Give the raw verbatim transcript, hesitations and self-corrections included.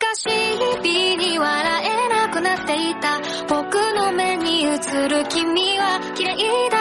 しい日々に笑えなくなっていた僕の目に映る君は綺麗だ